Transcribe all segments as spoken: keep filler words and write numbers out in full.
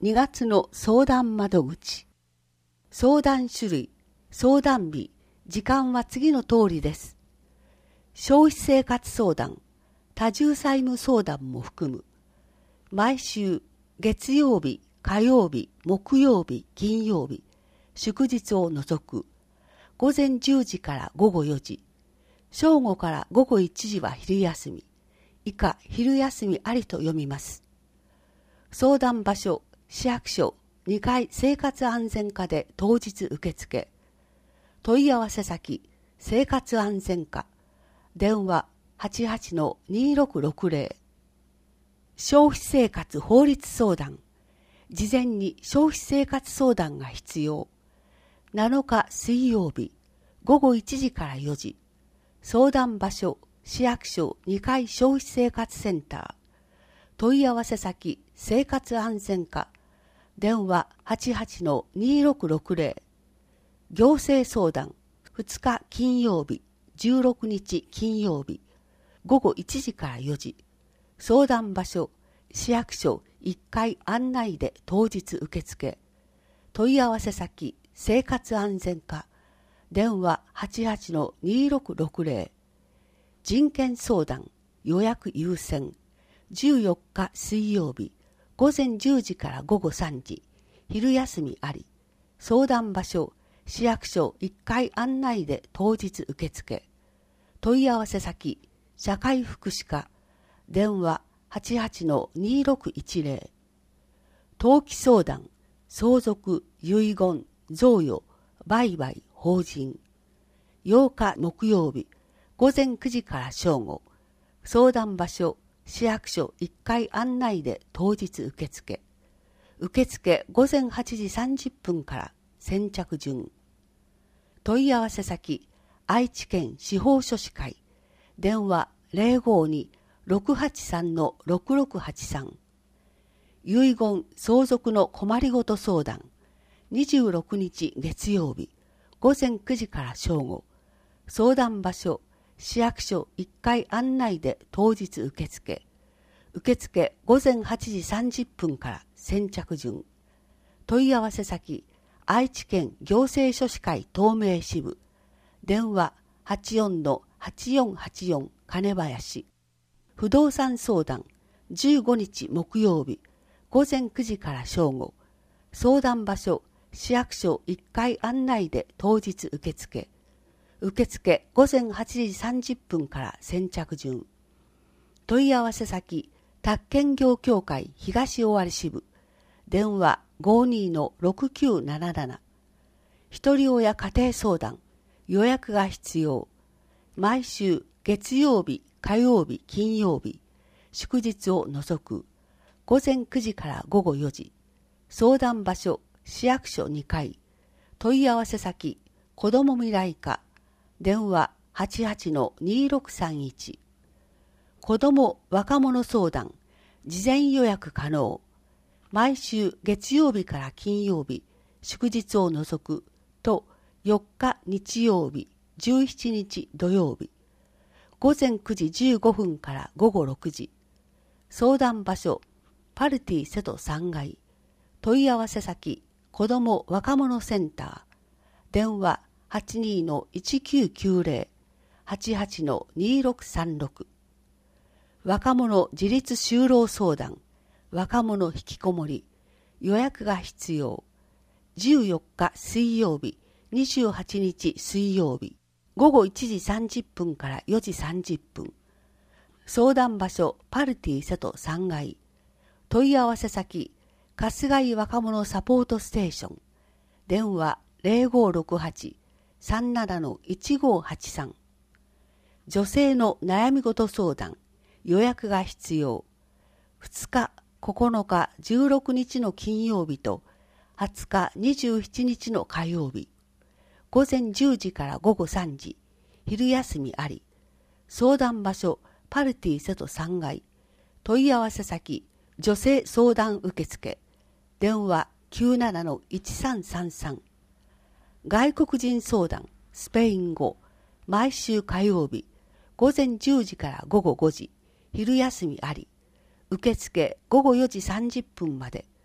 にがつの相談窓口。相談種類、相談日、時間は次の通りです。消費生活相談、多重債務相談も含む。毎週月曜日、火曜日、木曜日、金曜日、祝日を除く。午前じゅうじから午後よじ。正午から午後いちじは昼休み。以下、昼休みありと読みます。相談場所、市役所にかい生活安全課で当日受付。問い合わせ先、生活安全課。電話 はちはちのにろくろくぜろ。消費生活法律相談。事前に消費生活相談が必要。なのか水曜日、午後いちじからよじ。相談場所、市役所にかい消費生活センター。問い合わせ先、生活安全課。電話 はちはちのにろくろくぜろ。行政相談、ふつか金曜日、じゅうろくにち金曜日、午後いちじからよじ。相談場所、市役所いっかい案内で当日受付。問い合わせ先、生活安全課。電話 はちはちのにろくろくぜろ。人権相談、予約優先。じゅうよっか水曜日、午前じゅうじから午後さんじ。昼休みあり。相談場所、市役所いっかい案内で当日受付。問い合わせ先、社会福祉課。電話 はちはちのにろくいちぜろ。登記相談、相続、遺言、贈与、売買、法人。ようか木曜日、午前くじから正午。相談場所、市役所いっかい案内で当日受付。受付午前はちじさんじゅっぷんから先着順。問い合わせ先、愛知県司法書士会。電話 ぜろごにろくはちさんのろくろくはちさん。遺言相続の困りごと相談。にじゅうろくにち月曜日、午前くじから正午。相談場所、市役所いっかい案内で当日受付。受付午前はちじさんじゅっぷんから先着順。問い合わせ先、愛知県行政書士会東名支部。電話 はちよんのはちよんはちよん 金林。不動産相談、じゅうごにち木曜日、午前くじから正午。相談場所、市役所いっかい案内で当日受付。受付午前はちじさんじゅっぷんから先着順。問い合わせ先、宅建業協会東尾張支部。電話 ごにのろくきゅうなななな。一人親家庭相談、予約が必要。毎週月曜日、火曜日、金曜日、祝日を除く。午前くじから午後よじ。相談場所、市役所にかい。問い合わせ先、子ども未来課。電話 はちはちのにろくさんいち。子ども若者相談、事前予約可能。毎週月曜日から金曜日、祝日を除くとよっか日曜日、じゅうしちにち土曜日。午前くじじゅうごふんから午後ろくじ。相談場所、パルティ瀬戸さんがい。問い合わせ先、子ども若者センター。電話 はちにのいちきゅうきゅうぜろ、はちはちのにろくさんろく。若者自立就労相談、若者引きこもり。予約が必要。じゅうよっか水曜日、にじゅうはちにち水曜日。午後いちじさんじゅっぷんからよじさんじゅっぷん。相談場所、パルティ瀬戸さんがい。問い合わせ先、春日井若者サポートステーション。電話 ぜろごろくはち さんななのいちごはちさん。女性の悩み事相談、予約が必要。ふつか、ここのか、じゅうろくにちの金曜日とはつか、にじゅうしちにちの火曜日。午前じゅうじから午後さんじ。昼休みあり。相談場所、パルティ瀬戸さんがい。問い合わせ先、女性相談受付。電話 きゅうななのいちさんさんさん。外国人相談、スペイン語。毎週火曜日。午前じゅうじから午後ごじ。昼休みあり。受付午後よじさんじゅっぷんまで。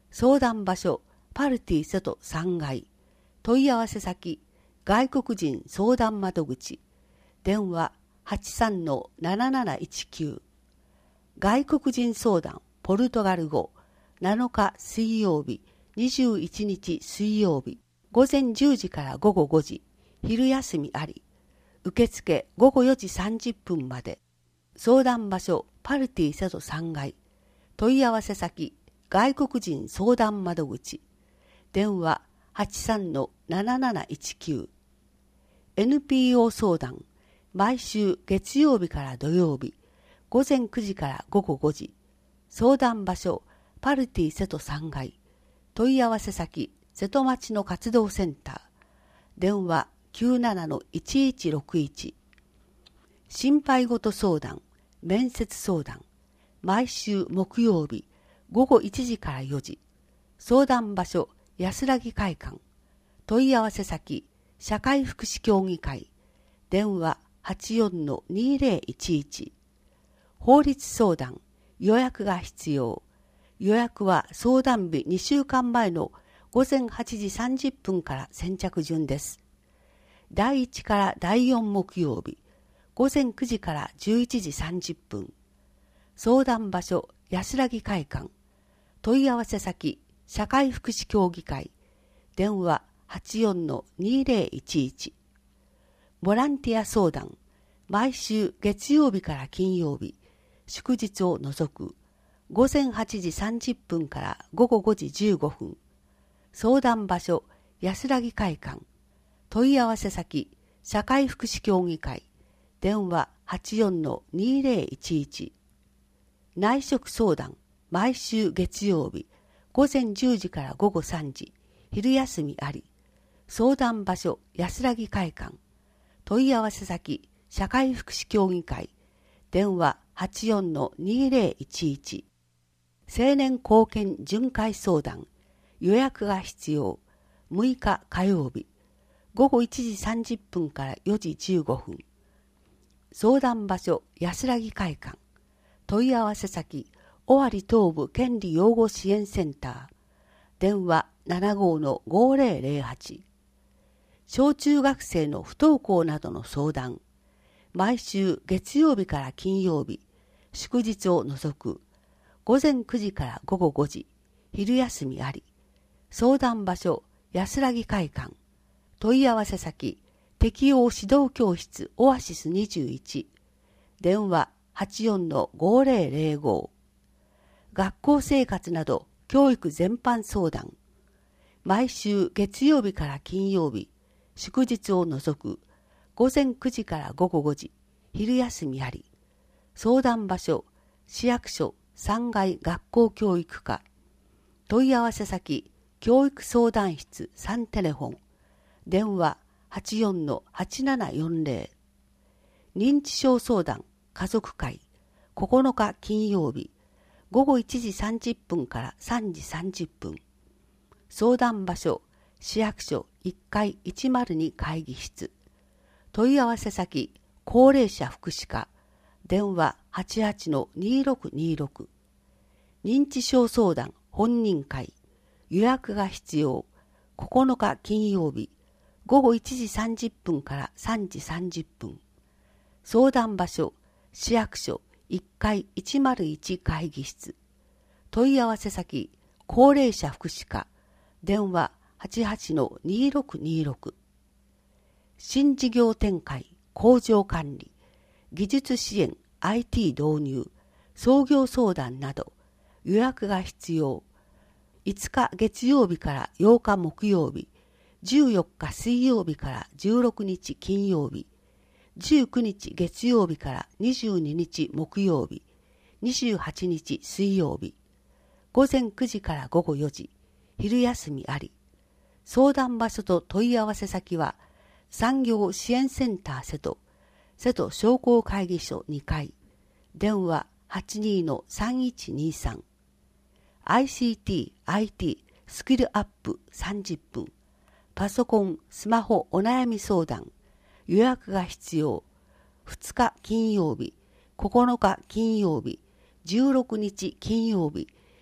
相談場所パルティ瀬戸さんがい、問い合わせ先外国人相談窓口、電話 はちさんのなななないちきゅう。外国人相談ポルトガル語なのか水曜日、にじゅういちにち水曜日、午前じゅうじから午後ごじ、昼休みあり、受付午後よじさんじゅっぷんまで。相談場所パルティ瀬戸さんがい、問い合わせ先外国人相談窓口、電話 はちさんのなななないちきゅう。エヌピーオー 相談毎週月曜日から土曜日、午前くじから午後ごじ。相談場所パルティ瀬戸さんがい、問い合わせ先瀬戸町の活動センター、電話 きゅうななのいちいちろくいち。心配事相談面接相談毎週木曜日午後いちじからよじ。相談場所安らぎ会館、問い合わせ先社会福祉協議会、電話 はちよんのにぜろいちいち。法律相談予約が必要。予約は相談日にしゅうかんまえの午前はちじさんじゅっぷんから先着順です。だいいちからだいよん木曜日、午前くじからじゅういちじさんじゅっぷん。相談場所安らぎ会館、問い合わせ先社会福祉協議会、電話 はちよんのにぜろいちいち。ボランティア相談毎週月曜日から金曜日、祝日を除く午前はちじさんじゅっぷんから午後ごじじゅうごふん。相談場所安らぎ会館、問い合わせ先社会福祉協議会、電話 はちよんのにぜろいちいち。内職相談毎週月曜日、午前じゅうじから午後さんじ、昼休みあり。相談場所安らぎ会館、問い合わせ先社会福祉協議会、電話 はちよんのにぜろいちいち。青年貢献巡回相談予約が必要。むいか火曜日、午後いちじさんじゅっぷんからよじじゅうごふん。相談場所安らぎ会館、問い合わせ先尾張東部権利擁護支援センター、電話 ななごのごぜろぜろはち。小中学生の不登校などの相談毎週月曜日から金曜日、祝日を除く午前くじから午後ごじ、昼休みあり。相談場所安らぎ会館、問い合わせ先適応指導教室オアシスにじゅういち、電話 はちよんのごぜろぜろご。学校生活など教育全般相談毎週月曜日から金曜日、祝日を除く午前くじから午後ごじ、昼休みあり。相談場所市役所さんがい学校教育課、問い合わせ先教育相談室さんテレフォン、電話 はちよんのはちななよんぜろ。認知症相談家族会、ここのか金曜日、午後いちじさんじゅっぷんからさんじさんじゅっぷん。相談場所市役所いっかいいちまるに会議室、問い合わせ先高齢者福祉課、電話 はちはちのにろくにろく。認知症相談本人会、予約が必要。ここのか金曜日、午後いちじさんじゅっぷんからさんじさんじゅっぷん。相談場所市役所いっかいいちまるいち会議室、問い合わせ先高齢者福祉課、電話 はちはちのにろくにろく。新事業展開工場管理、技術支援 アイティー 導入、創業相談など予約が必要。いつか月曜日からようか木曜日、じゅうよっか水曜日からじゅうろくにち金曜日、じゅうくにち月曜日からにじゅうににち木曜日、にじゅうはちにち水曜日、午前くじから午後よじ、昼休みあり。相談場所と問い合わせ先は産業支援センター瀬戸、瀬戸商工会議所にかい、電話 はちにのさんいちにさん。アイシーティー、アイティー スキルアップさんじゅっぷん。パソコン、スマホお悩み相談、予約が必要。ふつか金曜日、ここのか金曜日、じゅうろくにち金曜日、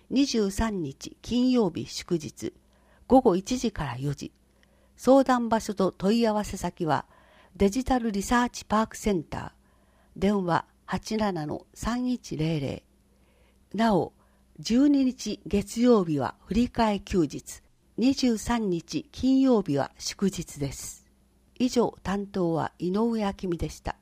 にじゅうさんにち金曜日祝日、ごごいちじからよじ。相談場所と問い合わせ先は、デジタルリサーチパークセンター、電話 はちななのさんいちゼロゼロ。なお、じゅうににち月曜日は振り替え休日、にじゅうさんにち金曜日は祝日です。以上、担当は井上明美でした。